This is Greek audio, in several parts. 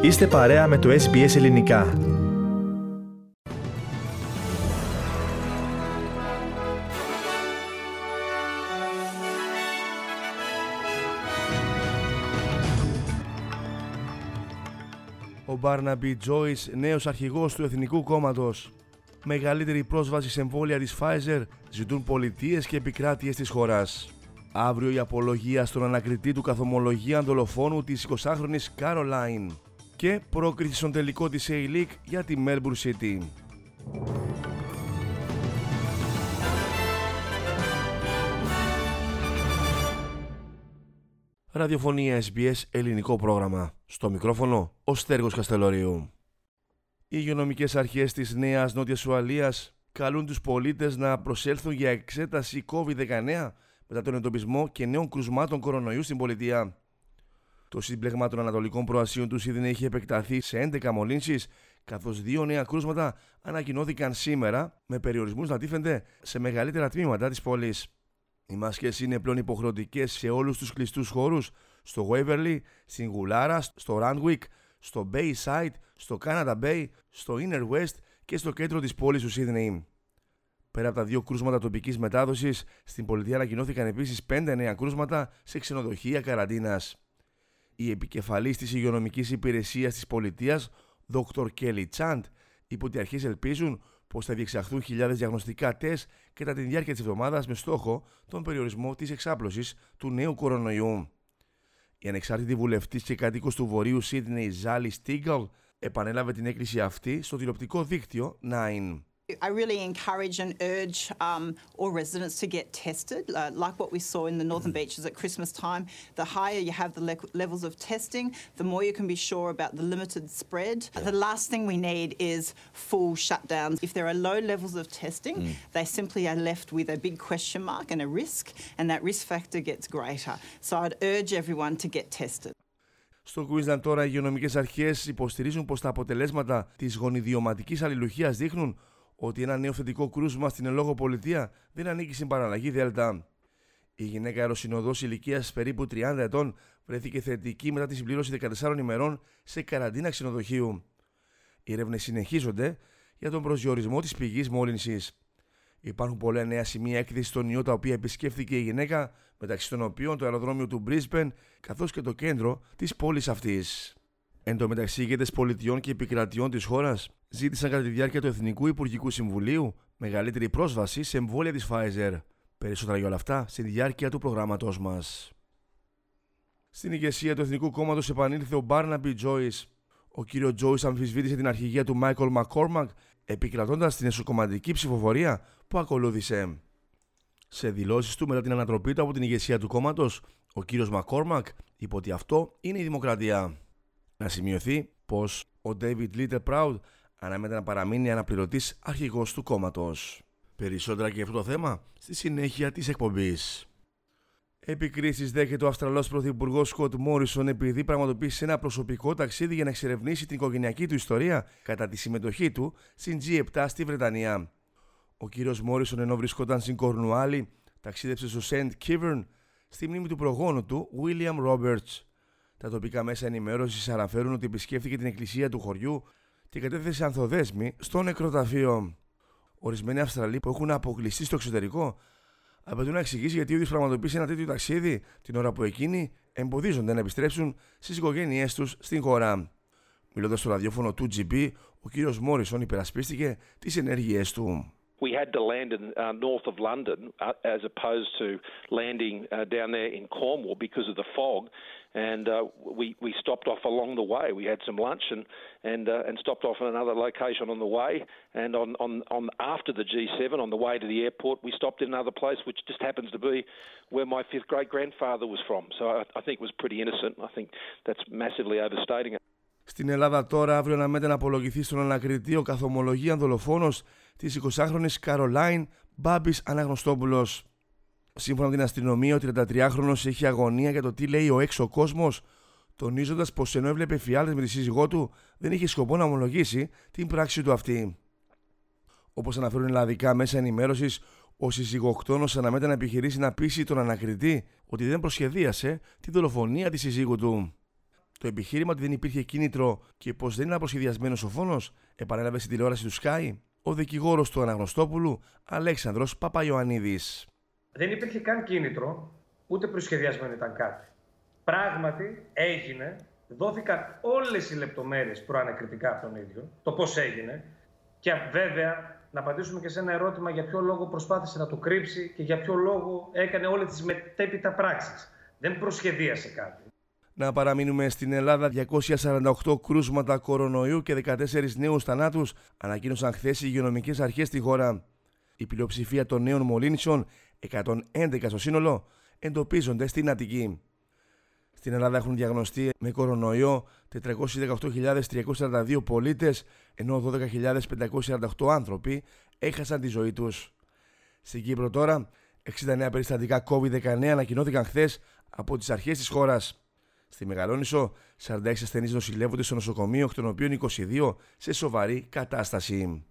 Είστε παρέα με το SBS Ελληνικά. Ο Μπάρναμπι Τζόις, νέος αρχηγός του Εθνικού Κόμματος. Μεγαλύτερη πρόσβαση σε εμβόλια της Pfizer ζητούν πολιτείες και επικράτειες της χώρας. Αύριο η απολογία στον ανακριτή του καθομολογίαν δολοφόνου της 20χρονης Caroline. Και πρόκριση στον τελικό της A-League για τη Melbourne City. Ραδιοφωνία SBS, ελληνικό πρόγραμμα. Στο μικρόφωνο, ο Στέργος Καστελωρίου. Οι υγειονομικές αρχές της Νέας Νότιας Ουαλίας καλούν τους πολίτες να προσέλθουν για εξέταση COVID-19 μετά τον εντοπισμό και νέων κρουσμάτων κορονοϊού στην πολιτεία. Το σύμπλεγμα των Ανατολικών Προασίων του Σίδνεϊ είχε επεκταθεί σε 11 μολύνσεις, καθώς 2 νέα κρούσματα ανακοινώθηκαν σήμερα, με περιορισμούς να τίθενται σε μεγαλύτερα τμήματα της πόλης. Οι μάσκες είναι πλέον υποχρεωτικές σε όλους τους κλειστούς χώρους, στο Waverley, στην Γουλάρα, στο Randwick, στο Bayside, στο Canada Bay, στο Inner West και στο κέντρο της πόλης του Σίδνεϊ. Πέρα από τα 2 κρούσματα τοπικής μετάδοσης, στην πολιτεία ανακοινώθηκαν επίσης 5 νέα κρούσματα σε ξενοδοχεία καραντίνας. Η επικεφαλής της υγειονομικής υπηρεσίας της πολιτείας, Dr. Kelly Chand, είπε ότι οι αρχές ελπίζουν πως θα διεξαχθούν χιλιάδες διαγνωστικά τεστ κατά τη διάρκεια της εβδομάδας με στόχο τον περιορισμό της εξάπλωσης του νέου κορονοϊού. Η ανεξάρτητη βουλευτής και κατοίκος του Βορείου Σίδνεϊ, Ζάλι Στίγκαλ, επανέλαβε την έκκληση αυτή στο τηλεοπτικό δίκτυο 9. I really encourage and urge all residents to get tested, like what we saw in the Northern Beaches at Christmas time. The higher you have the levels of testing, the more you can be sure about the limited spread. The last thing we need is full shutdowns. If there are low levels of testing, they simply are left with a big question mark and a risk, and that risk factor gets greater. So I'd urge everyone to get tested. Στο Queensland τώρα οι υγειονομικές αρχές υποστηρίζουν πως τα αποτελέσματα της γονιδιωματικής αλληλουχίας δείχνουν ότι ένα νέο θετικό κρούσμα στην ελόγω πολιτεία δεν ανήκει στην παραλλαγή Δέλτα. Η γυναίκα αεροσυνοδός ηλικίας περίπου 30 ετών βρέθηκε θετική μετά τη συμπλήρωση 14 ημερών σε καραντίνα ξενοδοχείου. Οι έρευνες συνεχίζονται για τον προσδιορισμό της πηγής μόλυνσης. Υπάρχουν πολλά νέα σημεία έκθεσης στον ιό τα οποία επισκέφθηκε η γυναίκα, μεταξύ των οποίων το αεροδρόμιο του Brisbane καθώς και το κέντρο της πόλης αυτής. Εν τω μεταξύ, οι ηγέτες πολιτιών και επικρατειών της χώρας ζήτησαν κατά τη διάρκεια του Εθνικού Υπουργικού Συμβουλίου μεγαλύτερη πρόσβαση σε εμβόλια της Pfizer. Περισσότερα για όλα αυτά στη διάρκεια του προγράμματός μας. Στην ηγεσία του Εθνικού Κόμματος επανήλθε ο Barnaby Joyce. Ο κύριο Joyce αμφισβήτησε την αρχηγία του Michael McCormack, επικρατώντας την εσωκομματική ψηφοφορία που ακολούθησε. Σε δηλώσεις του μετά την ανατροπή του από την ηγεσία του κόμματος, ο κύριος McCormack είπε ότι αυτό είναι η δημοκρατία. Να σημειωθεί πως ο David Littleproud αναμένεται να παραμείνει αναπληρωτής αρχηγός του κόμματος. Περισσότερα για αυτό το θέμα στη συνέχεια της εκπομπής. Επικρίσεις δέχεται ο Αυστραλός Πρωθυπουργός Σκοτ Μόρισον επειδή πραγματοποίησε ένα προσωπικό ταξίδι για να εξερευνήσει την οικογενειακή του ιστορία κατά τη συμμετοχή του στην G7 στη Βρετανία. Ο κύριος Μόρισον, ενώ βρισκόταν στην Κορνουάλη, ταξίδεψε στο St. Keverne στη μνήμη του προγόνου του William Roberts. Τα τοπικά μέσα ενημέρωσης αναφέρουν ότι επισκέφθηκε την εκκλησία του χωριού και κατέθεσε ανθοδέσμη στο νεκροταφείο. Ορισμένοι Αυστραλοί που έχουν αποκλειστεί στο εξωτερικό απαιτούν να εξηγήσει γιατί ο ίδιος πραγματοποίησε ένα τέτοιο ταξίδι την ώρα που εκείνοι εμποδίζονται να επιστρέψουν στις οικογένειές τους στην χώρα. Μιλώντας στο ραδιόφωνο 2GB, ο κύριος Μόρισον υπερασπίστηκε τις ενέργειές του. We had to land in north of London as opposed to landing down there in Cornwall because of the fog, and we stopped off along the way. We had some lunch and stopped off in another location on the way, and on after the G7 on the way to the airport we stopped in another place which just happens to be where my 5th great grandfather was from. So I think it was pretty innocent. I think that's massively overstating it. Στην Ελλάδα τώρα αύριο αναμένεται να απολογηθεί στον ανακριτή ο καθομολογίαν δολοφόνος της 20χρονης Caroline Μπάμπης Αναγνωστόπουλος. Σύμφωνα με την αστυνομία, ο 33χρονος έχει αγωνία για το τι λέει ο έξω κόσμος, τονίζοντας πως ενώ έβλεπε φιάλτες με τη σύζυγό του, δεν είχε σκοπό να ομολογήσει την πράξη του αυτή. Όπως αναφέρουν ελλαδικά μέσα ενημέρωσης, ο συζυγοκτόνος αναμένεται να επιχειρήσει να πείσει τον ανακριτή ότι δεν προσχεδίασε τη δολοφονία της συζύγου του. Το επιχείρημα ότι δεν υπήρχε κίνητρο και πως δεν ήταν προσχεδιασμένος ο φόνος επανέλαβε στην τηλεόραση του Sky ο δικηγόρος του Αναγνωστόπουλου Αλέξανδρος Παπαϊωαννίδης. Δεν υπήρχε καν κίνητρο, ούτε προσχεδιασμένο ήταν κάτι. Πράγματι έγινε, δόθηκαν όλες οι λεπτομέρειες προανακριτικά από τον ίδιο, το πώς έγινε, και βέβαια να απαντήσουμε και σε ένα ερώτημα για ποιο λόγο προσπάθησε να το κρύψει και για ποιο λόγο έκανε όλες τις μετέπειτα πράξεις. Δεν προσχεδίασε κάτι. Να παραμείνουμε στην Ελλάδα. 248 κρούσματα κορονοϊού και 14 νέους θανάτους ανακοίνωσαν χθες οι υγειονομικές αρχές στη χώρα. Η πλειοψηφία των νέων μολύνσεων, 111 στο σύνολο, εντοπίζονται στην Αττική. Στην Ελλάδα έχουν διαγνωστεί με κορονοϊό 418.342 πολίτες, ενώ 12.548 άνθρωποι έχασαν τη ζωή τους. Στην Κύπρο τώρα, 69 περιστατικά COVID-19 ανακοινώθηκαν χθες από τις αρχές της χώρας. Στη Μεγαλόνισσο, 46 ασθενείς νοσηλεύονται στο νοσοκομείο, εκ των οποίων 22 σε σοβαρή κατάσταση.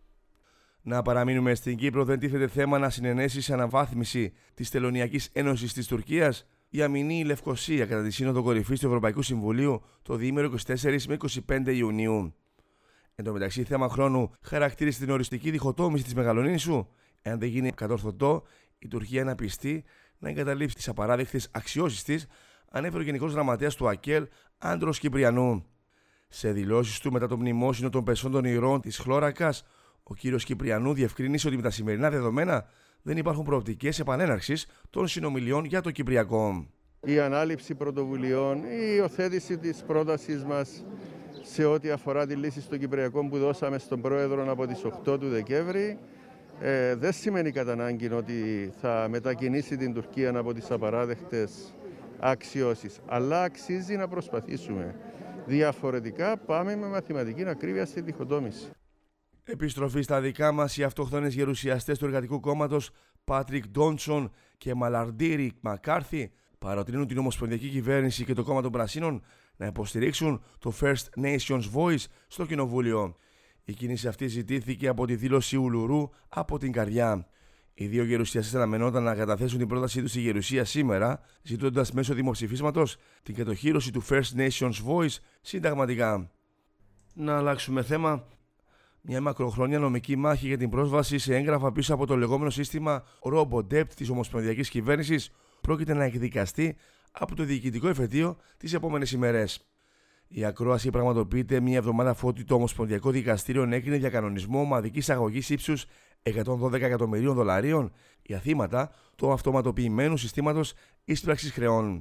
Να παραμείνουμε στην Κύπρο. Δεν τίθεται θέμα να συνενέσει σε αναβάθμιση της Τελωνειακής Ένωσης της Τουρκίας η αμηνή Λευκοσία κατά τη Σύνοδο Κορυφής του Ευρωπαϊκού Συμβουλίου το διήμερο 24 με 25 Ιουνίου. Εν τω μεταξύ, θέμα χρόνου χαρακτήρισε την οριστική διχοτόμηση της Μεγαλονίνισσου. Εάν δεν γίνει κατορθωτό, η Τουρκία να πιστεί να εγκαταλείψει τις απαράδεκτες αξιώσεις της, ανέφερε ο Γενικός Γραμματέας του ΑΚΕΛ, Άντρος Κυπριανού. Σε δηλώσεις του μετά το μνημόσυνο των πεσών των ηρών της Χλώρακας, ο κύριος Κυπριανού διευκρίνησε ότι με τα σημερινά δεδομένα δεν υπάρχουν προοπτικές επανέναρξης των συνομιλιών για το Κυπριακό. Η ανάληψη πρωτοβουλειών, η υιοθέτηση της πρότασης μας σε ό,τι αφορά τη λύση στο Κυπριακό που δώσαμε στον Πρόεδρο από τις 8 του Δεκέμβρη, δεν σημαίνει κατά ανάγκη ότι θα μετακινήσει την Τουρκία από τις απαράδεκτες αξιώσεις, αλλά αξίζει να προσπαθήσουμε. Διαφορετικά πάμε με μαθηματική ακρίβεια στη διχοτόμηση. Επιστροφή στα δικά μας, οι αυτοχθόνες γερουσιαστές του Εργατικού Κόμματος Πάτρικ Ντόντσον και Μαλαρντίρι Μακάρθι παροτρύνουν την Ομοσπονδιακή Κυβέρνηση και το Κόμμα των Πρασίνων να υποστηρίξουν το First Nations Voice στο Κοινοβούλιο. Η κίνηση αυτή ζητήθηκε από τη δήλωση Ουλουρού από την Καρδιά. Οι δύο γερουσιαστές αναμενόταν να καταθέσουν την πρότασή τους στη Γερουσία σήμερα, ζητώντας μέσω δημοψηφίσματος την κατοχύρωση του First Nations Voice συνταγματικά. Να αλλάξουμε θέμα. Μια μακροχρόνια νομική μάχη για την πρόσβαση σε έγγραφα πίσω από το λεγόμενο σύστημα RoboDebt της Ομοσπονδιακής Κυβέρνησης πρόκειται να εκδικαστεί από το Διοικητικό Εφετείο τις επόμενες ημέρες. Η ακρόαση πραγματοποιείται μια εβδομάδα αφότου το Ομοσπονδιακό Δικαστήριο έκρινε για κανονισμό ομαδικής αγωγής ύψους $112 εκατομμυρίων για θύματα του αυτοματοποιημένου συστήματος εισπράξης χρεών.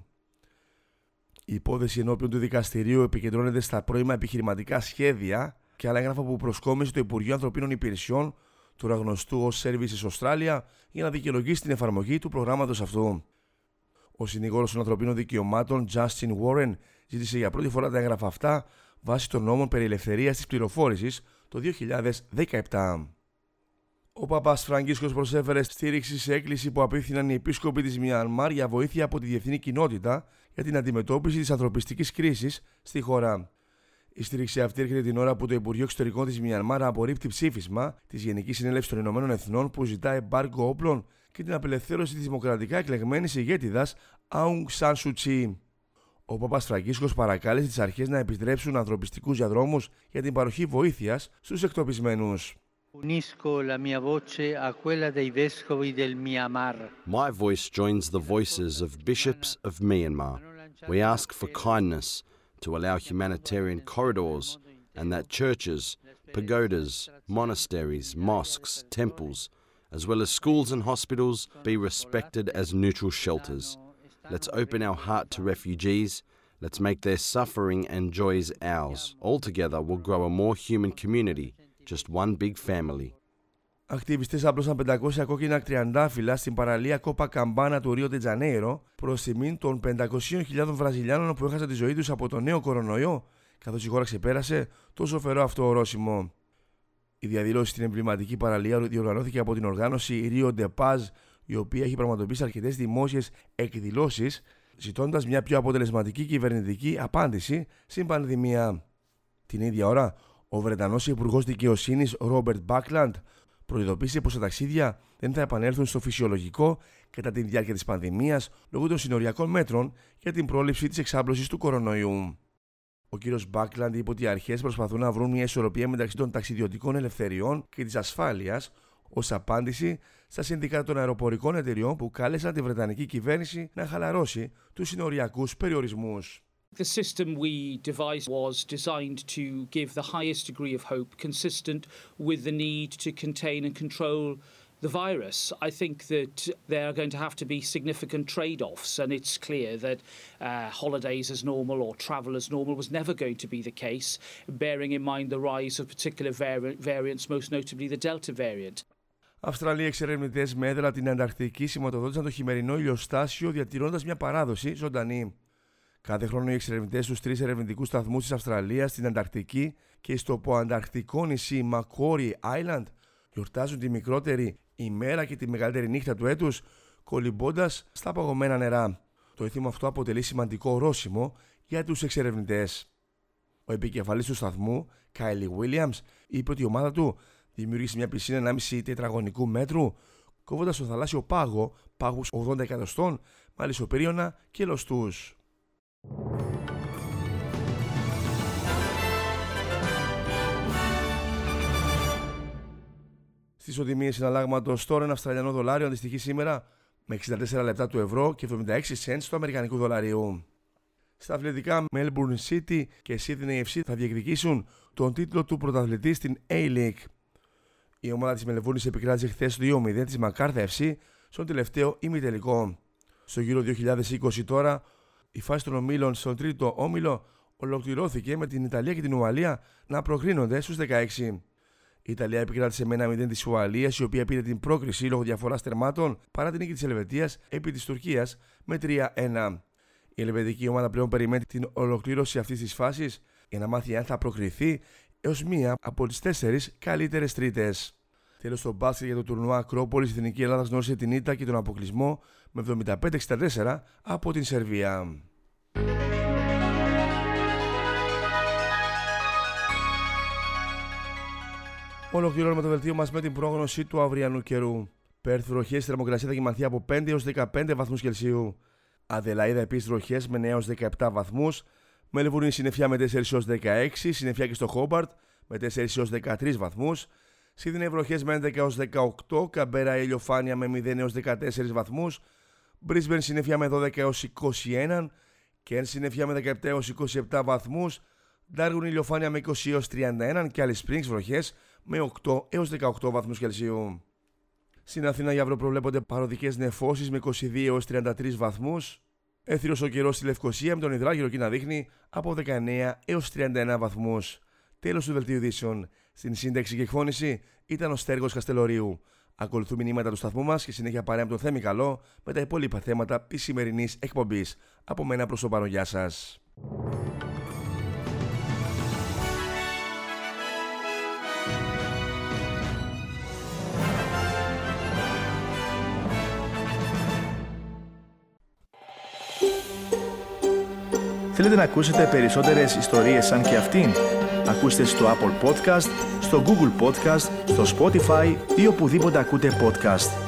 Η υπόθεση ενώπιον του δικαστηρίου επικεντρώνεται στα πρώιμα επιχειρηματικά σχέδια και άλλα έγγραφα που προσκόμισε το Υπουργείο Ανθρωπίνων Υπηρεσιών, τώρα γνωστού ως Services Australia, για να δικαιολογήσει την εφαρμογή του προγράμματος αυτού. Ο συνηγόρος των ανθρωπίνων δικαιωμάτων, Justin Warren, ζήτησε για πρώτη φορά τα έγγραφα αυτά βάσει των νόμων περί ελευθερίας της πληροφόρησης το 2017. Ο Παπάς Φραγκίσκος προσέφερε στήριξη σε έκκληση που απίθυναν οι επίσκοποι της Μιανμάρ για βοήθεια από τη διεθνή κοινότητα για την αντιμετώπιση της ανθρωπιστικής κρίσης στη χώρα. Η στήριξη αυτή έρχεται την ώρα που το Υπουργείο Εξωτερικών της Μιανμάρ απορρίπτει ψήφισμα της Γενικής Συνέλευσης των Ηνωμένων Εθνών που ζητά εμπάργκο όπλων και την απελευθέρωση της δημοκρατικά εκλεγμένης ηγέτιδας Aung San Suu Kyi. Ο Παπάς Φραγκίσκος παρακάλεσε τις αρχές να επιστρέψουν ανθρωπιστικούς διαδρόμους για την παροχή βοήθειας στους εκτοπισμένους. My voice joins the voices of bishops of Myanmar. We ask for kindness to allow humanitarian corridors and that churches, pagodas, monasteries, mosques, temples, as well as schools and hospitals be respected as neutral shelters. Let's open our heart to refugees. Let's make their suffering and joys ours. All together we'll grow a more human community, just one big family. Ακτιβιστές απλώσαν 500 κόκκινα τριαντάφυλλα στην παραλία Κόπα Καμπάνα του Ρίο ντε Τζανέιρο προς τιμήν των 500.000 Βραζιλιάνων που έχασαν τη ζωή τους από το νέο κορονοϊό, καθώς η χώρα ξεπέρασε το ζωφερό αυτό ορόσημο. Η διαδήλωση στην εμβληματική παραλία διοργανώθηκε από την οργάνωση Rio de Paz, η οποία έχει πραγματοποιήσει αρκετές δημόσιες εκδηλώσεις, ζητώντας μια πιο αποτελεσματική κυβερνητική απάντηση στην πανδημία. Την ίδια ώρα, ο Βρετανός Υπουργός Δικαιοσύνης Ρόμπερτ Μπάκλαντ προειδοποίησε πως τα ταξίδια δεν θα επανέλθουν στο φυσιολογικό κατά τη διάρκεια της πανδημίας λόγω των συνοριακών μέτρων για την πρόληψη της εξάπλωσης του κορονοϊού. Ο κύριος Μπάκλαντ είπε ότι οι αρχές προσπαθούν να βρουν μια ισορροπία μεταξύ των ταξιδιωτικών ελευθεριών και της ασφάλειας, ως απάντηση στα συνδικάτα των αεροπορικών εταιριών που κάλεσαν τη Βρετανική κυβέρνηση να χαλαρώσει τους συνοριακούς περιορισμούς. The system we devised was designed to give the highest degree of hope consistent with the need to contain and control the virus. I think that there are going to have to be significant trade-offs, and it's clear that holidays as normal or travel as normal was never going to be the case, bearing in mind the rise of particular variants, most notably the Delta variant. Αυστραλοί εξερευνητές με έδρα την Ανταρκτική σηματοδότησαν το χειμερινό ηλιοστάσιο διατηρώντας μια παράδοση ζωντανή. Κάθε χρόνο οι εξερευνητές στους 3 ερευνητικούς σταθμούς της Αυστραλίας, στην Ανταρκτική και στο ποανταρκτικό νησί Macquarie Island, γιορτάζουν τη μικρότερη ημέρα και τη μεγαλύτερη νύχτα του έτους, κολυμπώντας στα παγωμένα νερά. Το έθιμο αυτό αποτελεί σημαντικό ορόσημο για τους εξερευνητές. Ο επικεφαλής του σταθμού, Κάιλι Βίλιαμς, είπε ότι η ομάδα του δημιούργησε μια πισίνα 1,5 τετραγωνικού μέτρου, κόβοντας στο θαλάσσιο πάγο πάγους 80 εκατοστών, μαλλισσοπερίωνα και λωστούς. Στις ισοτιμίες συναλλάγματος τώρα, ένα Αυστραλιανό δολάριο αντιστοιχεί σήμερα με 64 λεπτά του ευρώ και 76 cents του αμερικανικού δολαρίου. Στα αθλητικά, Melbourne City και Sydney FC θα διεκδικήσουν τον τίτλο του πρωταθλητή στην A-League. Η ομάδα της Μελβούρνης επικράτησε χθες 2-0 της Macarthur FC στον τελευταίο ημιτελικό. Στο γύρο 2020 τώρα, η φάση των ομίλων στον τρίτο όμιλο ολοκληρώθηκε με την Ιταλία και την Ουαλία να προκρίνονται στους 16. Η Ιταλία επικράτησε με 1-0 της Ουαλίας, η οποία πήρε την πρόκριση λόγω διαφοράς τερμάτων παρά την νίκη της Ελβετίας επί της Τουρκίας με 3-1. Η ελβετική ομάδα πλέον περιμένει την ολοκλήρωση αυτής της φάσης για να μάθει αν θα προκριθεί έως μία από τις 4 καλύτερες τρίτες. Τέλος, στο μπάσκετ για το τουρνουά Ακρόπολης, η Εθνική Ελλάδα γνώρισε την ήττα και τον αποκλεισμό με 75-64 από την Σερβία. Ολοκληρώνουμε το δελτίο μας με την πρόγνωση του αυριανού καιρού. Πέρθ βροχές, η θερμοκρασία θα κυμανθεί από 5 έως 15 βαθμούς Κελσίου. Αδελαΐδα επίσης βροχές με 9 έως 17 βαθμούς. Μελβούρνη συννεφιά με 4 έως 16, συννεφιά και στο Χόμπαρτ με 4 έως 13 βαθμούς. Σίδνεϊ βροχές με 11 έως 18, Καμπέρα ηλιοφάνεια με 0 έως 14 βαθμούς. Μπρίσμπεν συννεφιά με 12 έως 21, Κέρν συννεφιά με 17 έως 27 βαθμούς. Ντάργουν ηλιοφάνεια με 20 έως 31 και Alice Springs βροχές με 8 έως 18 βαθμούς Κελσίου. Στην Αθήνα για αύριο προβλέπονται παροδικές νεφώσεις με 22 έως 33 βαθμούς. Έθριος ο καιρός στη Λευκοσία με τον υδράγυρο εκεί να δείχνει από 19 έως 31 βαθμούς. Τέλος του δελτίου ειδήσεων. Στην σύνταξη και εκφώνηση ήταν ο Στέργος Καστελορίου. Ακολουθούν μηνύματα του σταθμού μας και συνέχεια παρέα με τον Θέμη Καλό με τα υπόλοιπα θέματα της σημερινής εκπομπής. Από μένα προς το παρόν, γεια σας. Θέλετε να ακούσετε περισσότερες ιστορίες σαν και αυτήν? Ακούστε στο Apple Podcast, στο Google Podcast, στο Spotify ή οπουδήποτε ακούτε podcast.